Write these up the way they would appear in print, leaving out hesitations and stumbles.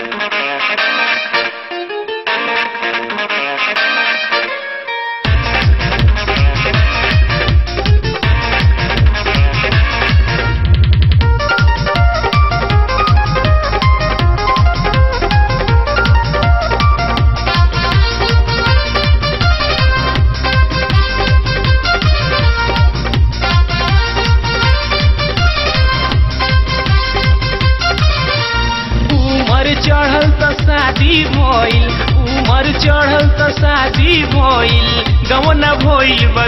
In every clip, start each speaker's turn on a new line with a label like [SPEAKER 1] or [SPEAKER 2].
[SPEAKER 1] चढ़ल त शादी भइल, उमर चढ़ल त शादी भइल, गवना भइल बा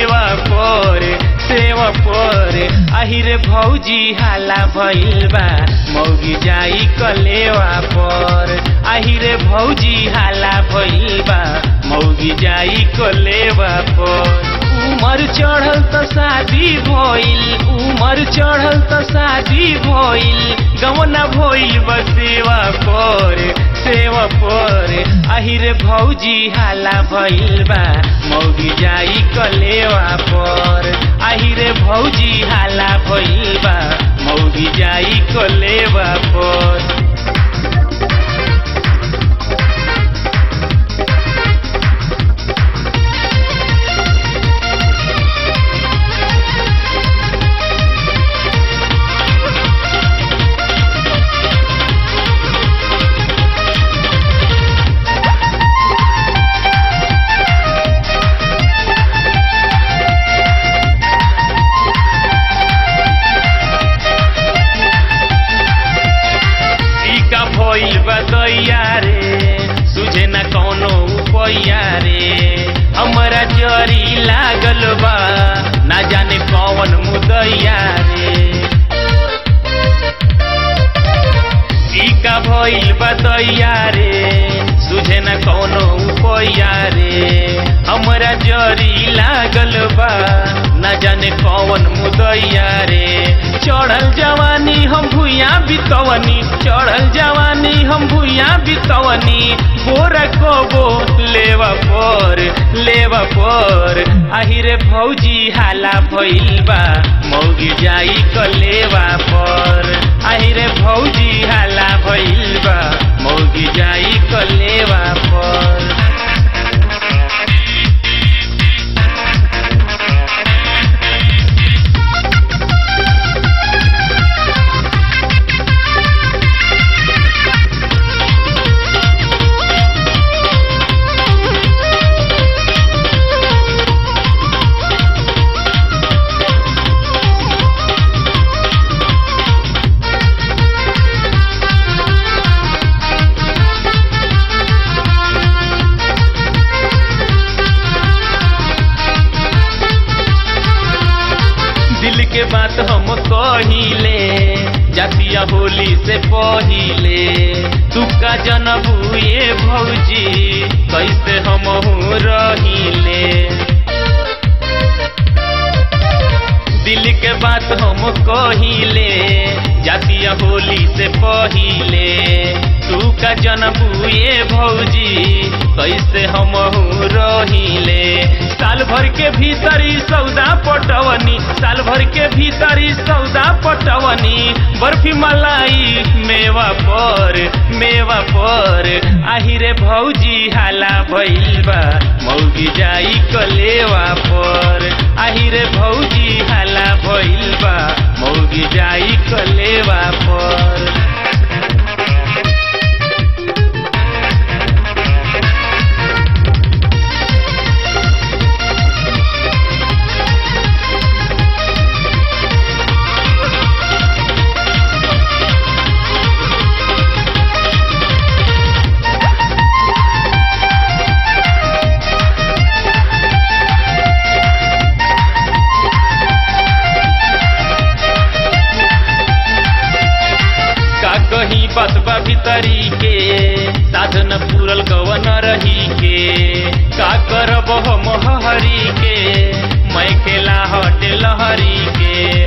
[SPEAKER 1] सेवा पर आहिरे भौजी हाला भइल बा मौगी जाई कलेवा पर, आहिरे भौजी हाला भइल बा मौगी जाई कलेवा पर। उमर चढ़ल त शादी भइल, उमर चढ़ल त शादी भइल, गवना भइल बा सेवा पर आहिरे भौजी हाला भइल बा मौगी जाई कलेवा पर, आहिरे भौजी हाला भइल बा मौगी जाई कलेवा पर। भइल बा दैया रे सुझे न कौनो उपैया रे, हमरा जरी लागल बा ना जाने कौन मुदैया रे। टीका भइल बा दैया रे सुझे न कौनो उपैया रे, हमरा जरी लागल बा ना जाने कौन मुदैया रे। चढ़ल जवानी हम भुइया बितवनी, चढ़ल जवानी हम भुइया बितवनी, गोरा कबो लेवा पर आहिरे भौजी हाला भइल बा मौगी जाई कलेवा पर, आहिरे भौजी हाला भइल बा मौगी जाई कलेवा पर। दिल के बात हम कहिले जातिया होली से पहिले, तू का जनबू ये भौजी कैसे हम रहिले। दिल के बात हम कहिले जातिया होली से पहिले, तू का जनबू ये भौजी कैसे हम रहिले। साल भर के भीतरी सौदा पटवनी, साल भर के भीतरी सौदा पटवनी, बर्फी मलाई मेवा पर आहिरे भौजी हाला भइल बा मौगी जाई कलेवा पर, आहिरे भौजी हाला भइल बा मौगी जाई कलेवा पर। कहीं बसबा भीतरी के साधन पूरल गवन रही के, का करब हम हरी के मैं खेला हटे लहरी के।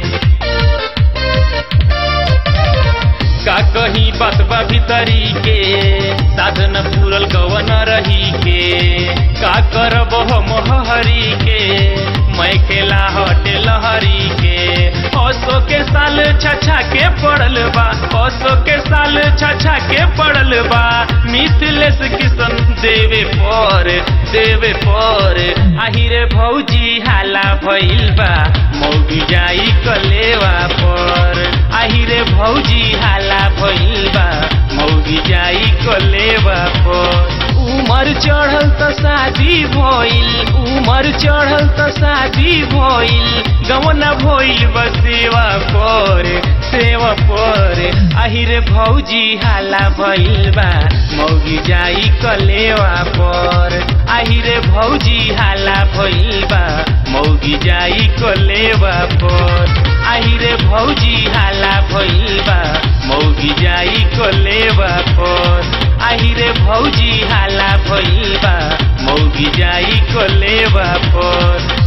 [SPEAKER 1] का कहीं बसबा भीतरी के साधन पूरल गवन रही के, का करब हम हरी के मैं खेला हटे लहरी के। असो के साल छछा के पड़ल बा, असो के साल छछा के पड़ल बा, मिथिलेश किशन देवे पर आहिरे भौजी हाला भइल बा, मौगी जाई कलेवा पर, आहिरे भौजी हाला भइल बा, मौगी जाई कलेवा पर। उमर चढ़ल त शादी भइल, उमर चढ़ल त शादी भइल, गवना भइल बा सेवा पर, आहिरे भौजी हाला भइल बा, मौगी जाई कलेवा पर, आहिरे भौजी हाला भइल बा, मौगी जाई कलेवा पर, आहिरे भौजी हाला भइल बा, मौगी जाई कलेवा पर, आहिरे भौजी हाला भइल बा, मौगी जाई कलेवा पर।